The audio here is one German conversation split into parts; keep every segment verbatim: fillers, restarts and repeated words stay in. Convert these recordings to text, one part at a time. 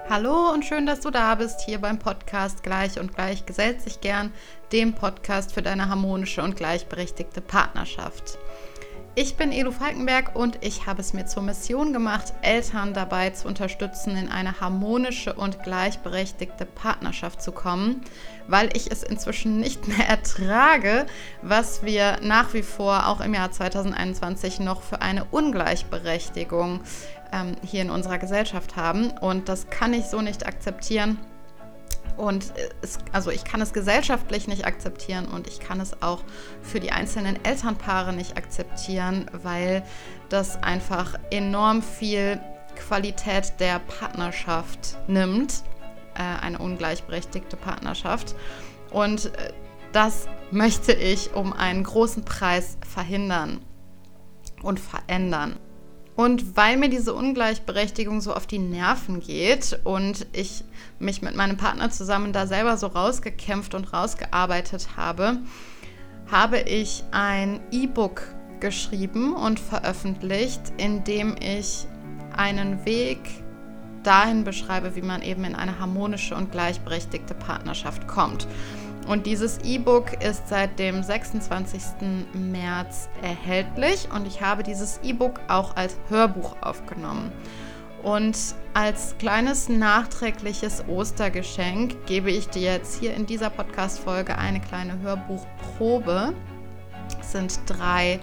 Hallo und schön, dass du da bist, hier beim Podcast Gleich und Gleich gesellt sich gern, dem Podcast für deine harmonische und gleichberechtigte Partnerschaft. Ich bin Elu Falkenberg und ich habe es mir zur Mission gemacht, Eltern dabei zu unterstützen, in eine harmonische und gleichberechtigte Partnerschaft zu kommen, weil ich es inzwischen nicht mehr ertrage, was wir nach wie vor auch im Jahr zwanzig einundzwanzig noch für eine Ungleichberechtigung ähm, hier in unserer Gesellschaft haben. Und das kann ich so nicht akzeptieren. Und es, also ich kann es gesellschaftlich nicht akzeptieren und ich kann es auch für die einzelnen Elternpaare nicht akzeptieren, weil das einfach enorm viel Qualität der Partnerschaft nimmt, äh, eine ungleichberechtigte Partnerschaft. Und äh, das möchte ich um einen großen Preis verhindern und verändern. Und weil mir diese Ungleichberechtigung so auf die Nerven geht und ich mich mit meinem Partner zusammen da selber so rausgekämpft und rausgearbeitet habe, habe ich ein E-Book geschrieben und veröffentlicht, in dem ich einen Weg dahin beschreibe, wie man eben in eine harmonische und gleichberechtigte Partnerschaft kommt. Und dieses E-Book ist seit dem sechsundzwanzigsten März erhältlich und ich habe dieses E-Book auch als Hörbuch aufgenommen. Und als kleines nachträgliches Ostergeschenk gebe ich dir jetzt hier in dieser Podcast-Folge eine kleine Hörbuchprobe. Es sind drei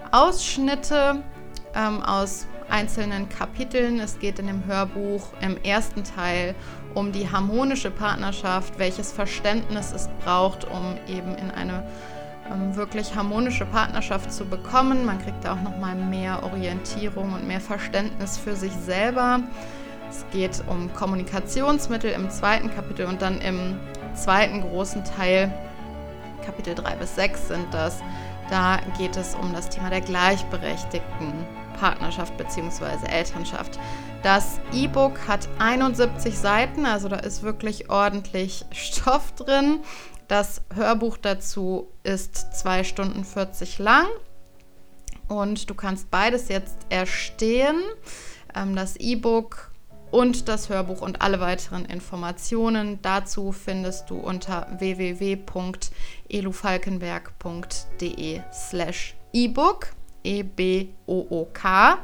Ausschnitte ähm, aus einzelnen Kapiteln. Es geht in dem Hörbuch im ersten Teil um die harmonische Partnerschaft, welches Verständnis es braucht, um eben in eine ähm, wirklich harmonische Partnerschaft zu bekommen. Man kriegt da auch nochmal mehr Orientierung und mehr Verständnis für sich selber. Es geht um Kommunikationsmittel im zweiten Kapitel und dann im zweiten großen Teil, Kapitel drei bis sechs sind das, da geht es um das Thema der gleichberechtigten Partnerschaft bzw. Elternschaft. Das E-Book hat einundsiebzig Seiten, also da ist wirklich ordentlich Stoff drin. Das Hörbuch dazu ist zwei Stunden vierzig lang und du kannst beides jetzt erstehen. Das E-Book und das Hörbuch und alle weiteren Informationen dazu findest du unter w w w punkt elufalkenberg punkt de slash e-book. E B O O K.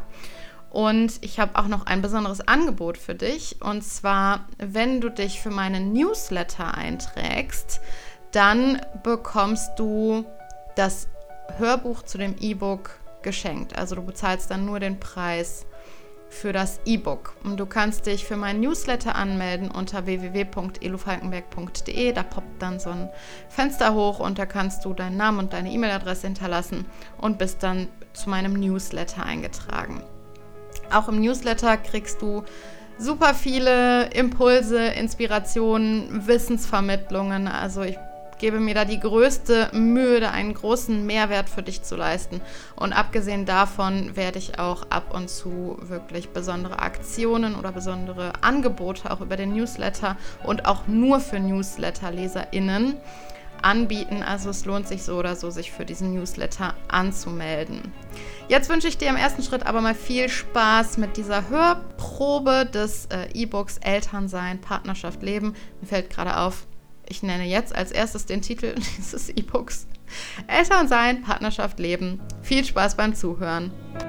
Und ich habe auch noch ein besonderes Angebot für dich. Und zwar, wenn du dich für meinen Newsletter einträgst, dann bekommst du das Hörbuch zu dem E-Book geschenkt. Also du bezahlst dann nur den Preis für das E-Book. Und du kannst dich für meinen Newsletter anmelden unter w w w punkt elufalkenberg punkt de. Da poppt dann so ein Fenster hoch und da kannst du deinen Namen und deine E-Mail-Adresse hinterlassen und bist dann zu meinem Newsletter eingetragen. Auch im Newsletter kriegst du super viele Impulse, Inspirationen, Wissensvermittlungen. Also ich gebe mir da die größte Mühe, da einen großen Mehrwert für dich zu leisten. Und abgesehen davon werde ich auch ab und zu wirklich besondere Aktionen oder besondere Angebote auch über den Newsletter und auch nur für NewsletterleserInnen anbieten. Also es lohnt sich so oder so, sich für diesen Newsletter anzumelden. Jetzt wünsche ich dir im ersten Schritt aber mal viel Spaß mit dieser Hörprobe des äh, E-Books Elternsein, Partnerschaft, Leben. Mir fällt gerade auf, ich nenne jetzt als erstes den Titel dieses E-Books. Elternsein, Partnerschaft, Leben. Viel Spaß beim Zuhören.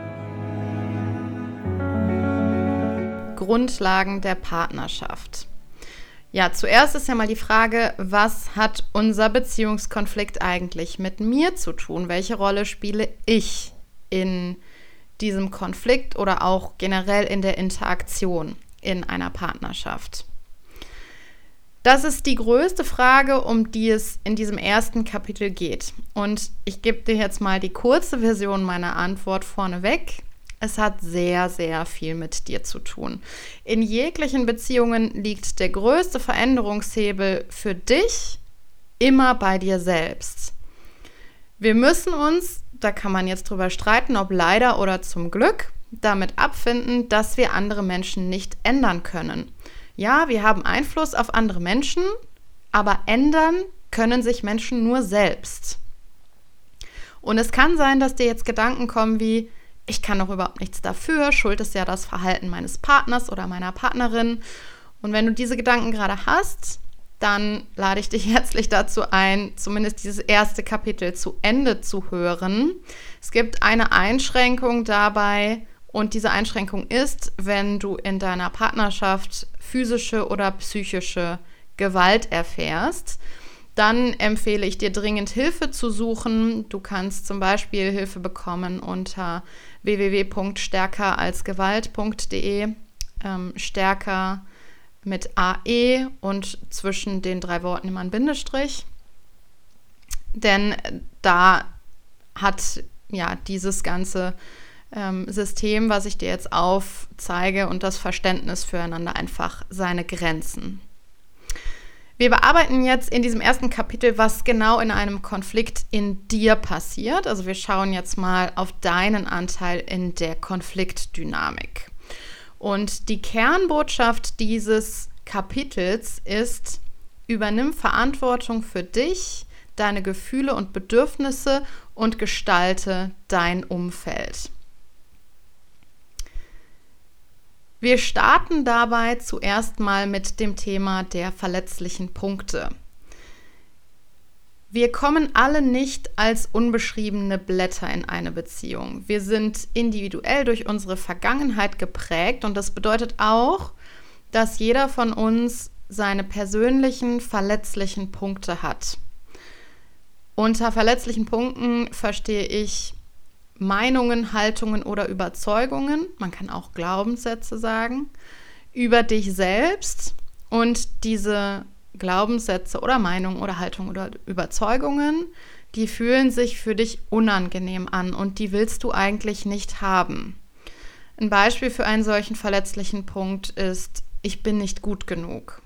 Grundlagen der Partnerschaft. Ja, zuerst ist ja mal die Frage, was hat unser Beziehungskonflikt eigentlich mit mir zu tun? Welche Rolle spiele ich in diesem Konflikt oder auch generell in der Interaktion in einer Partnerschaft? Das ist die größte Frage, um die es in diesem ersten Kapitel geht. Und ich gebe dir jetzt mal die kurze Version meiner Antwort vorneweg. Es hat sehr, sehr viel mit dir zu tun. In jeglichen Beziehungen liegt der größte Veränderungshebel für dich immer bei dir selbst. Wir müssen uns, da kann man jetzt drüber streiten, ob leider oder zum Glück, damit abfinden, dass wir andere Menschen nicht ändern können. Ja, wir haben Einfluss auf andere Menschen, aber ändern können sich Menschen nur selbst. Und es kann sein, dass dir jetzt Gedanken kommen wie, ich kann doch überhaupt nichts dafür, schuld ist ja das Verhalten meines Partners oder meiner Partnerin Und wenn du diese Gedanken gerade hast, dann lade ich dich herzlich dazu ein, zumindest dieses erste Kapitel zu Ende zu hören. Es gibt eine Einschränkung dabei und diese Einschränkung ist, wenn du in deiner Partnerschaft physische oder psychische Gewalt erfährst. Dann empfehle ich dir dringend Hilfe zu suchen. Du kannst zum Beispiel Hilfe bekommen unter w w w punkt stärker als gewalt punkt d e. Ähm, stärker mit A E und zwischen den drei Worten immer ein Bindestrich. Denn da hat ja dieses ganze ähm, System, was ich dir jetzt aufzeige, und das Verständnis füreinander einfach seine Grenzen. Wir bearbeiten jetzt in diesem ersten Kapitel, was genau in einem Konflikt in dir passiert. Also wir schauen jetzt mal auf deinen Anteil in der Konfliktdynamik. Und die Kernbotschaft dieses Kapitels ist: Übernimm Verantwortung für dich, deine Gefühle und Bedürfnisse und gestalte dein Umfeld. Wir starten dabei zuerst mal mit dem Thema der verletzlichen Punkte. Wir kommen alle nicht als unbeschriebene Blätter in eine Beziehung. Wir sind individuell durch unsere Vergangenheit geprägt und das bedeutet auch, dass jeder von uns seine persönlichen verletzlichen Punkte hat. Unter verletzlichen Punkten verstehe ich Meinungen, Haltungen oder Überzeugungen, man kann auch Glaubenssätze sagen, über dich selbst, und diese Glaubenssätze oder Meinungen oder Haltungen oder Überzeugungen, die fühlen sich für dich unangenehm an und die willst du eigentlich nicht haben. Ein Beispiel für einen solchen verletzlichen Punkt ist: Ich bin nicht gut genug.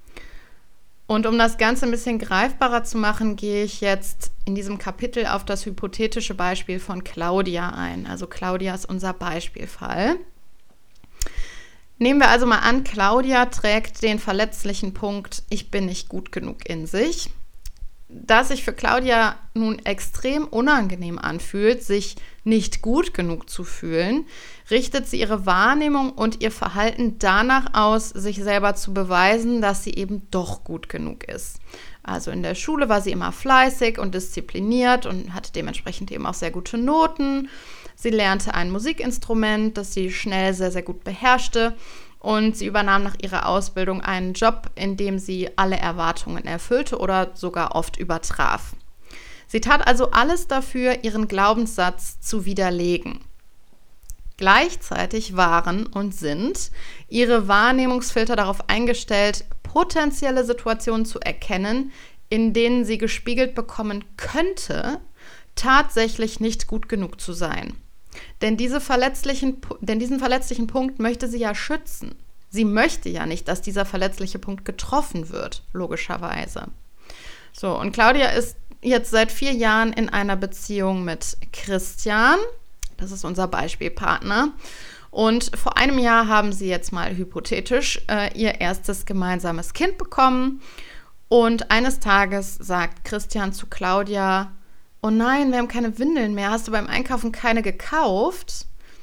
Und um das Ganze ein bisschen greifbarer zu machen, gehe ich jetzt in diesem Kapitel auf das hypothetische Beispiel von Claudia ein. Also Claudia ist unser Beispielfall. Nehmen wir also mal an, Claudia trägt den verletzlichen Punkt: Ich bin nicht gut genug in sich. Da sich für Claudia nun extrem unangenehm anfühlt, sich nicht gut genug zu fühlen, richtet sie ihre Wahrnehmung und ihr Verhalten danach aus, sich selber zu beweisen, dass sie eben doch gut genug ist. Also in der Schule war sie immer fleißig und diszipliniert und hatte dementsprechend eben auch sehr gute Noten. Sie lernte ein Musikinstrument, das sie schnell sehr, sehr gut beherrschte. Und sie übernahm nach ihrer Ausbildung einen Job, in dem sie alle Erwartungen erfüllte oder sogar oft übertraf. Sie tat also alles dafür, ihren Glaubenssatz zu widerlegen. Gleichzeitig waren und sind ihre Wahrnehmungsfilter darauf eingestellt, potenzielle Situationen zu erkennen, in denen sie gespiegelt bekommen könnte, tatsächlich nicht gut genug zu sein. Denn, diese verletzlichen, denn diesen verletzlichen Punkt möchte sie ja schützen. Sie möchte ja nicht, dass dieser verletzliche Punkt getroffen wird, logischerweise. So, und Claudia ist jetzt seit vier Jahren in einer Beziehung mit Christian. Das ist unser Beispielpartner. Und vor einem Jahr haben sie jetzt mal hypothetisch äh, ihr erstes gemeinsames Kind bekommen. Und eines Tages sagt Christian zu Claudia: Oh nein, wir haben keine Windeln mehr. Hast du beim Einkaufen keine gekauft?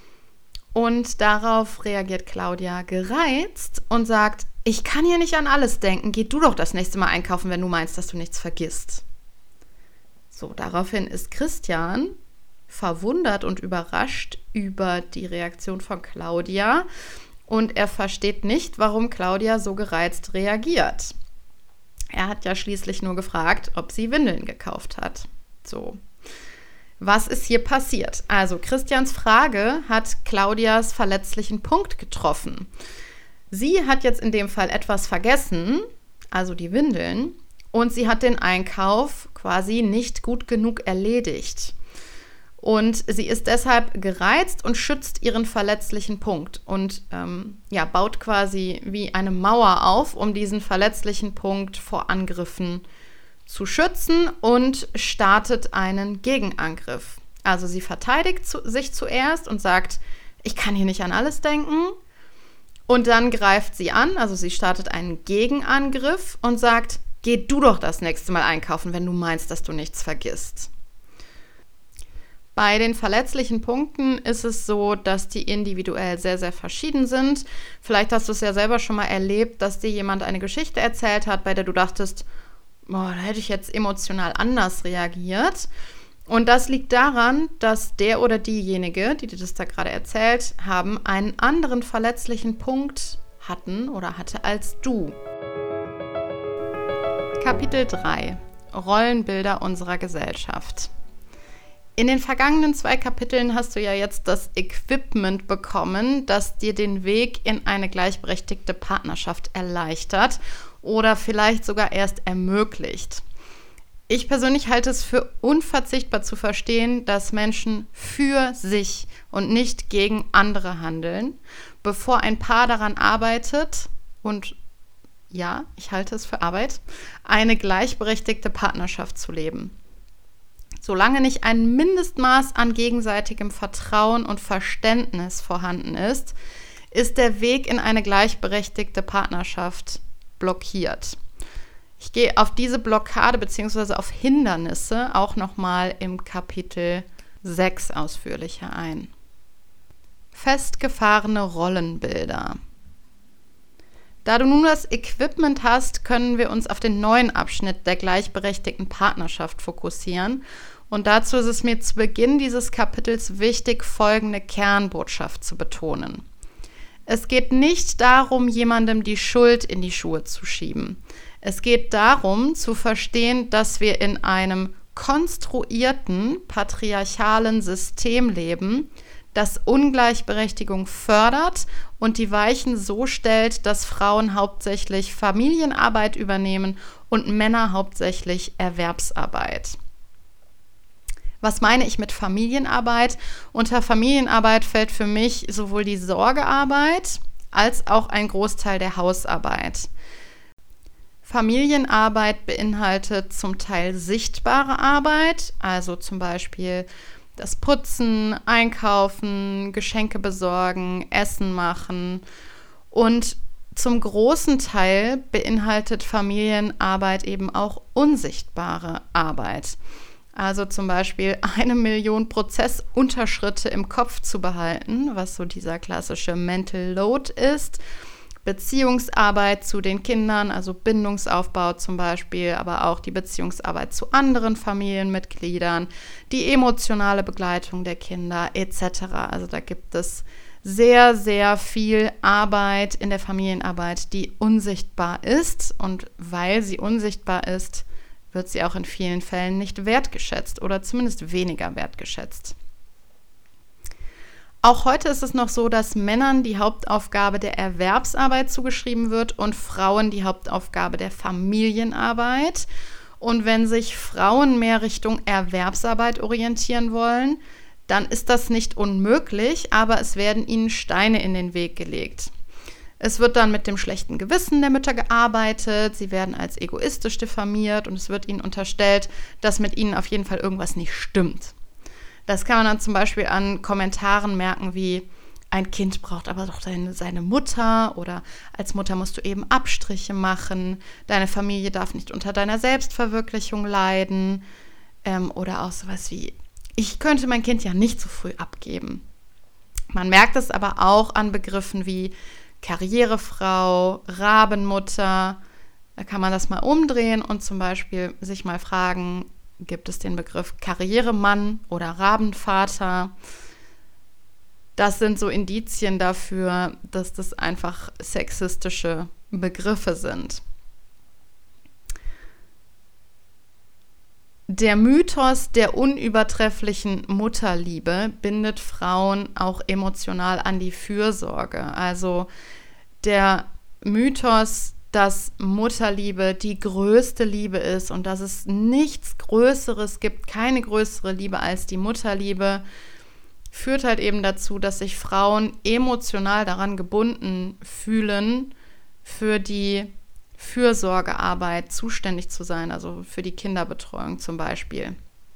Und darauf reagiert Claudia gereizt und sagt: Ich kann hier nicht an alles denken. Geh du doch das nächste Mal einkaufen, wenn du meinst, dass du nichts vergisst. So, daraufhin ist Christian verwundert und überrascht über die Reaktion von Claudia und er versteht nicht, warum Claudia so gereizt reagiert. Er hat ja schließlich nur gefragt, ob sie Windeln gekauft hat. So, was ist hier passiert? Also Christians Frage hat Claudias verletzlichen Punkt getroffen. Sie hat jetzt in dem Fall etwas vergessen, also die Windeln, und sie hat den Einkauf quasi nicht gut genug erledigt. Und sie ist deshalb gereizt und schützt ihren verletzlichen Punkt und ähm, ja, baut quasi wie eine Mauer auf, um diesen verletzlichen Punkt vor Angriffen zu schützen und startet einen Gegenangriff. Also sie verteidigt zu, sich zuerst und sagt: Ich kann hier nicht an alles denken. Und dann greift sie an, also sie startet einen Gegenangriff und sagt: Geh du doch das nächste Mal einkaufen, wenn du meinst, dass du nichts vergisst. Bei den verletzlichen Punkten ist es so, dass die individuell sehr, sehr verschieden sind. Vielleicht hast du es ja selber schon mal erlebt, dass dir jemand eine Geschichte erzählt hat, bei der du dachtest, boah, da hätte ich jetzt emotional anders reagiert. Und das liegt daran, dass der oder diejenige, die dir das da gerade erzählt haben, einen anderen verletzlichen Punkt hatten oder hatte als du. Kapitel drei. Rollenbilder unserer Gesellschaft. In den vergangenen zwei Kapiteln hast du ja jetzt das Equipment bekommen, das dir den Weg in eine gleichberechtigte Partnerschaft erleichtert oder vielleicht sogar erst ermöglicht. Ich persönlich halte es für unverzichtbar zu verstehen, dass Menschen für sich und nicht gegen andere handeln, bevor ein Paar daran arbeitet und, ja, ich halte es für Arbeit, eine gleichberechtigte Partnerschaft zu leben. Solange nicht ein Mindestmaß an gegenseitigem Vertrauen und Verständnis vorhanden ist, ist der Weg in eine gleichberechtigte Partnerschaft blockiert. Ich gehe auf diese Blockade bzw. auf Hindernisse auch nochmal im Kapitel sechs ausführlicher ein. Festgefahrene Rollenbilder. Da du nun das Equipment hast, können wir uns auf den neuen Abschnitt der gleichberechtigten Partnerschaft fokussieren. Und dazu ist es mir zu Beginn dieses Kapitels wichtig, folgende Kernbotschaft zu betonen. Es geht nicht darum, jemandem die Schuld in die Schuhe zu schieben. Es geht darum, zu verstehen, dass wir in einem konstruierten, patriarchalen System leben, das Ungleichberechtigung fördert und die Weichen so stellt, dass Frauen hauptsächlich Familienarbeit übernehmen und Männer hauptsächlich Erwerbsarbeit. Was meine ich mit Familienarbeit? Unter Familienarbeit fällt für mich sowohl die Sorgearbeit als auch ein Großteil der Hausarbeit. Familienarbeit beinhaltet zum Teil sichtbare Arbeit, also zum Beispiel das Putzen, Einkaufen, Geschenke besorgen, Essen machen. Und zum großen Teil beinhaltet Familienarbeit eben auch unsichtbare Arbeit. Also zum Beispiel eine Million Prozessunterschritte im Kopf zu behalten, was so dieser klassische Mental Load ist. Beziehungsarbeit zu den Kindern, also Bindungsaufbau zum Beispiel, aber auch die Beziehungsarbeit zu anderen Familienmitgliedern, die emotionale Begleitung der Kinder et cetera. Also da gibt es sehr, sehr viel Arbeit in der Familienarbeit, die unsichtbar ist. Und weil sie unsichtbar ist, wird sie auch in vielen Fällen nicht wertgeschätzt oder zumindest weniger wertgeschätzt. Auch heute ist es noch so, dass Männern die Hauptaufgabe der Erwerbsarbeit zugeschrieben wird und Frauen die Hauptaufgabe der Familienarbeit. Und wenn sich Frauen mehr Richtung Erwerbsarbeit orientieren wollen, dann ist das nicht unmöglich, aber es werden ihnen Steine in den Weg gelegt. Es wird dann mit dem schlechten Gewissen der Mütter gearbeitet, sie werden als egoistisch diffamiert und es wird ihnen unterstellt, dass mit ihnen auf jeden Fall irgendwas nicht stimmt. Das kann man dann zum Beispiel an Kommentaren merken wie, ein Kind braucht aber doch deine, seine Mutter oder als Mutter musst du eben Abstriche machen, deine Familie darf nicht unter deiner Selbstverwirklichung leiden ähm, oder auch sowas wie, ich könnte mein Kind ja nicht so früh abgeben. Man merkt es aber auch an Begriffen wie Karrierefrau, Rabenmutter. Da kann man das mal umdrehen und zum Beispiel sich mal fragen, gibt es den Begriff Karrieremann oder Rabenvater? Das sind so Indizien dafür, dass das einfach sexistische Begriffe sind. Der Mythos der unübertrefflichen Mutterliebe bindet Frauen auch emotional an die Fürsorge. Also der Mythos, dass Mutterliebe die größte Liebe ist und dass es nichts Größeres gibt, keine größere Liebe als die Mutterliebe, führt halt eben dazu, dass sich Frauen emotional daran gebunden fühlen, für die Fürsorgearbeit zuständig zu sein, also für die Kinderbetreuung zum Beispiel.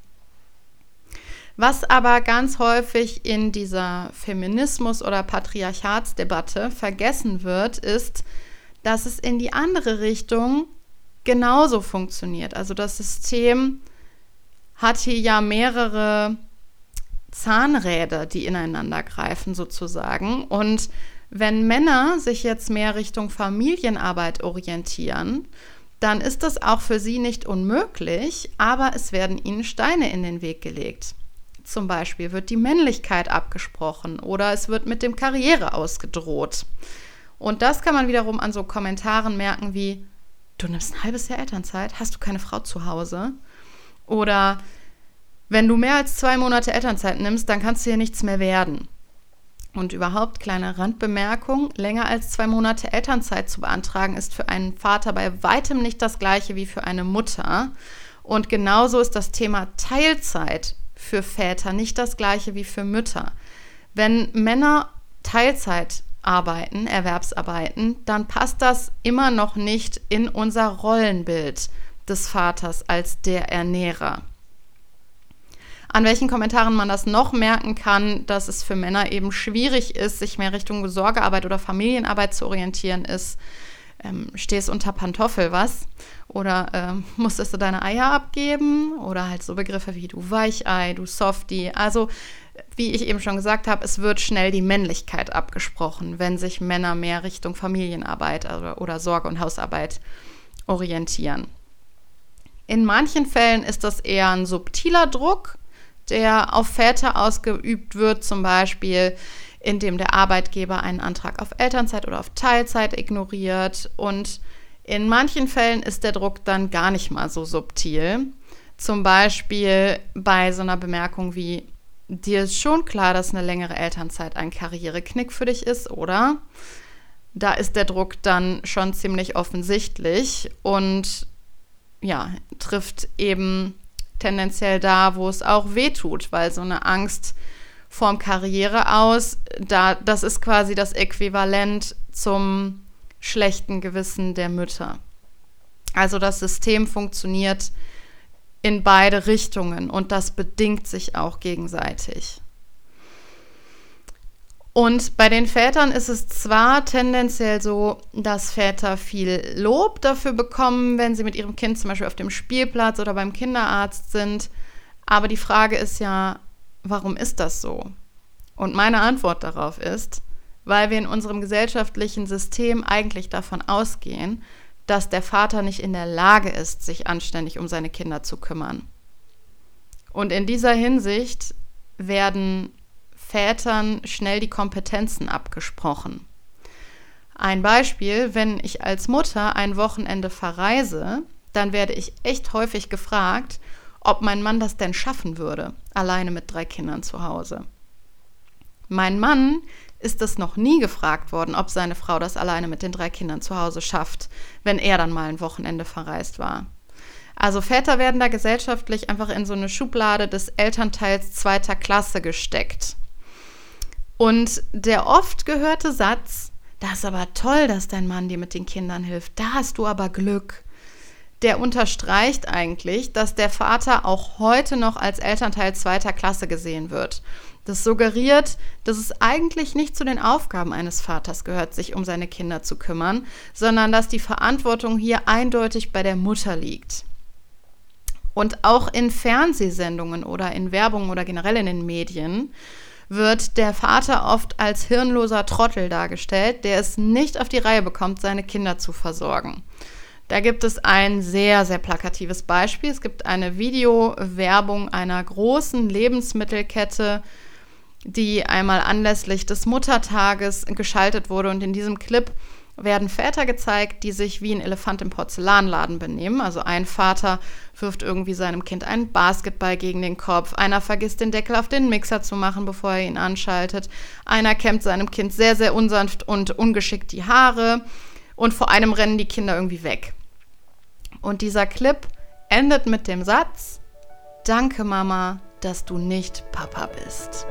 Was aber ganz häufig in dieser Feminismus- oder Patriarchatsdebatte vergessen wird, ist, dass es in die andere Richtung genauso funktioniert. Also das System hat hier ja mehrere Zahnräder, die ineinander greifen sozusagen. Und wenn Männer sich jetzt mehr Richtung Familienarbeit orientieren, dann ist das auch für sie nicht unmöglich, aber es werden ihnen Steine in den Weg gelegt. Zum Beispiel wird die Männlichkeit abgesprochen oder es wird mit dem Karriereaus gedroht. Und das kann man wiederum an so Kommentaren merken wie: Du nimmst ein halbes Jahr Elternzeit, hast du keine Frau zu Hause? Oder wenn du mehr als zwei Monate Elternzeit nimmst, dann kannst du hier nichts mehr werden. Und überhaupt, kleine Randbemerkung, länger als zwei Monate Elternzeit zu beantragen, ist für einen Vater bei weitem nicht das Gleiche wie für eine Mutter. Und genauso ist das Thema Teilzeit für Väter nicht das Gleiche wie für Mütter. Wenn Männer Teilzeit arbeiten, Erwerbsarbeiten, dann passt das immer noch nicht in unser Rollenbild des Vaters als der Ernährer. An welchen Kommentaren man das noch merken kann, dass es für Männer eben schwierig ist, sich mehr Richtung Sorgearbeit oder Familienarbeit zu orientieren, ist: ähm, stehst unter Pantoffel, was? Oder ähm, musstest du deine Eier abgeben? Oder halt so Begriffe wie du Weichei, du Softie. Also, wie ich eben schon gesagt habe, es wird schnell die Männlichkeit abgesprochen, wenn sich Männer mehr Richtung Familienarbeit oder, oder Sorge- und Hausarbeit orientieren. In manchen Fällen ist das eher ein subtiler Druck, der auf Väter ausgeübt wird, zum Beispiel indem der Arbeitgeber einen Antrag auf Elternzeit oder auf Teilzeit ignoriert. Und in manchen Fällen ist der Druck dann gar nicht mal so subtil. Zum Beispiel bei so einer Bemerkung wie: Dir ist schon klar, dass eine längere Elternzeit ein Karriereknick für dich ist, oder? Da ist der Druck dann schon ziemlich offensichtlich und ja, trifft eben tendenziell da, wo es auch weh tut, weil so eine Angst vorm Karriereaus, da, das ist quasi das Äquivalent zum schlechten Gewissen der Mütter. Also das System funktioniert in beide Richtungen und das bedingt sich auch gegenseitig. Und bei den Vätern ist es zwar tendenziell so, dass Väter viel Lob dafür bekommen, wenn sie mit ihrem Kind zum Beispiel auf dem Spielplatz oder beim Kinderarzt sind, aber die Frage ist ja, warum ist das so? Und meine Antwort darauf ist, weil wir in unserem gesellschaftlichen System eigentlich davon ausgehen, dass der Vater nicht in der Lage ist, sich anständig um seine Kinder zu kümmern. Und in dieser Hinsicht werden Vätern schnell die Kompetenzen abgesprochen. Ein Beispiel: Wenn ich als Mutter ein Wochenende verreise, dann werde ich echt häufig gefragt, ob mein Mann das denn schaffen würde, alleine mit drei Kindern zu Hause. Mein Mann ist es noch nie gefragt worden, ob seine Frau das alleine mit den drei Kindern zu Hause schafft, wenn er dann mal ein Wochenende verreist war. Also Väter werden da gesellschaftlich einfach in so eine Schublade des Elternteils zweiter Klasse gesteckt. Und der oft gehörte Satz: Das ist aber toll, dass dein Mann dir mit den Kindern hilft, da hast du aber Glück, der unterstreicht eigentlich, dass der Vater auch heute noch als Elternteil zweiter Klasse gesehen wird. Das suggeriert, dass es eigentlich nicht zu den Aufgaben eines Vaters gehört, sich um seine Kinder zu kümmern, sondern dass die Verantwortung hier eindeutig bei der Mutter liegt. Und auch in Fernsehsendungen oder in Werbung oder generell in den Medien wird der Vater oft als hirnloser Trottel dargestellt, der es nicht auf die Reihe bekommt, seine Kinder zu versorgen. Da gibt es ein sehr, sehr plakatives Beispiel. Es gibt eine Videowerbung einer großen Lebensmittelkette, die einmal anlässlich des Muttertages geschaltet wurde. Und in diesem Clip werden Väter gezeigt, die sich wie ein Elefant im Porzellanladen benehmen. Also ein Vater wirft irgendwie seinem Kind einen Basketball gegen den Kopf. Einer vergisst, den Deckel auf den Mixer zu machen, bevor er ihn anschaltet. Einer kämmt seinem Kind sehr, sehr unsanft und ungeschickt die Haare. Und vor einem rennen die Kinder irgendwie weg. Und dieser Clip endet mit dem Satz: Danke, Mama, dass du nicht Papa bist.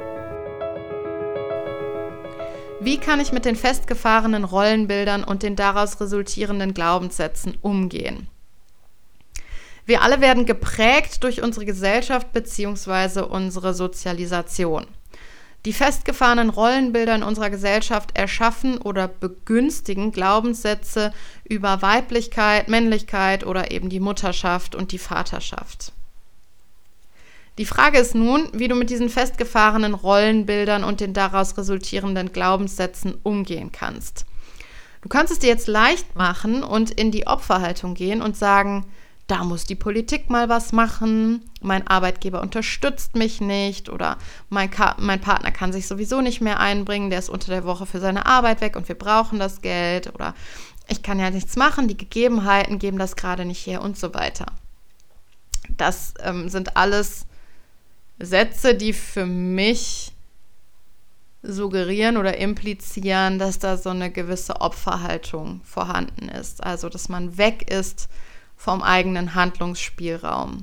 Wie kann ich mit den festgefahrenen Rollenbildern und den daraus resultierenden Glaubenssätzen umgehen? Wir alle werden geprägt durch unsere Gesellschaft bzw. unsere Sozialisation. Die festgefahrenen Rollenbilder in unserer Gesellschaft erschaffen oder begünstigen Glaubenssätze über Weiblichkeit, Männlichkeit oder eben die Mutterschaft und die Vaterschaft. Die Frage ist nun, wie du mit diesen festgefahrenen Rollenbildern und den daraus resultierenden Glaubenssätzen umgehen kannst. Du kannst es dir jetzt leicht machen und in die Opferhaltung gehen und sagen, da muss die Politik mal was machen, mein Arbeitgeber unterstützt mich nicht oder mein, Ka- mein Partner kann sich sowieso nicht mehr einbringen, der ist unter der Woche für seine Arbeit weg und wir brauchen das Geld oder ich kann ja nichts machen, die Gegebenheiten geben das gerade nicht her und so weiter. Das ähm, sind alles Sätze, die für mich suggerieren oder implizieren, dass da so eine gewisse Opferhaltung vorhanden ist. Also, dass man weg ist vom eigenen Handlungsspielraum.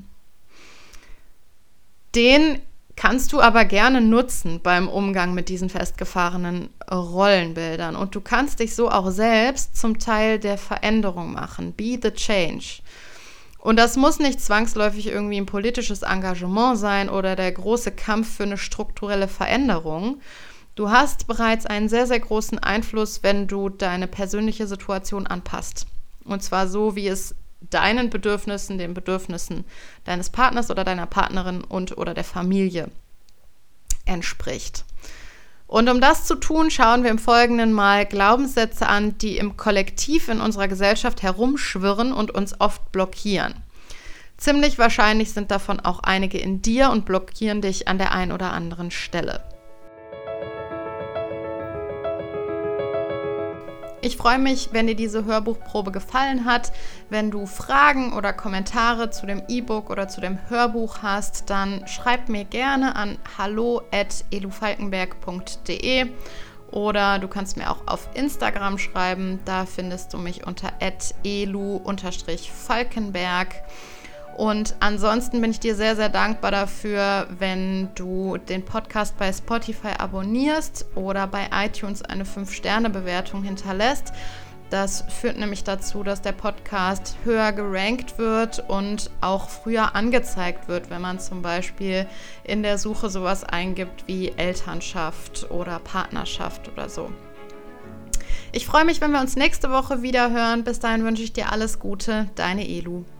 Den kannst du aber gerne nutzen beim Umgang mit diesen festgefahrenen Rollenbildern. Und du kannst dich so auch selbst zum Teil der Veränderung machen. Be the change. Und das muss nicht zwangsläufig irgendwie ein politisches Engagement sein oder der große Kampf für eine strukturelle Veränderung. Du hast bereits einen sehr, sehr großen Einfluss, wenn du deine persönliche Situation anpasst. Und zwar so, wie es deinen Bedürfnissen, den Bedürfnissen deines Partners oder deiner Partnerin und oder der Familie entspricht. Und um das zu tun, schauen wir im Folgenden mal Glaubenssätze an, die im Kollektiv in unserer Gesellschaft herumschwirren und uns oft blockieren. Ziemlich wahrscheinlich sind davon auch einige in dir und blockieren dich an der einen oder anderen Stelle. Ich freue mich, wenn dir diese Hörbuchprobe gefallen hat. Wenn du Fragen oder Kommentare zu dem E-Book oder zu dem Hörbuch hast, dann schreib mir gerne an hallo at elufalkenberg punkt de oder du kannst mir auch auf Instagram schreiben. Da findest du mich unter at elu falkenberg. Und ansonsten bin ich dir sehr, sehr dankbar dafür, wenn du den Podcast bei Spotify abonnierst oder bei iTunes eine fünf Sterne Bewertung hinterlässt. Das führt nämlich dazu, dass der Podcast höher gerankt wird und auch früher angezeigt wird, wenn man zum Beispiel in der Suche sowas eingibt wie Elternschaft oder Partnerschaft oder so. Ich freue mich, wenn wir uns nächste Woche wieder hören. Bis dahin wünsche ich dir alles Gute, deine Elu.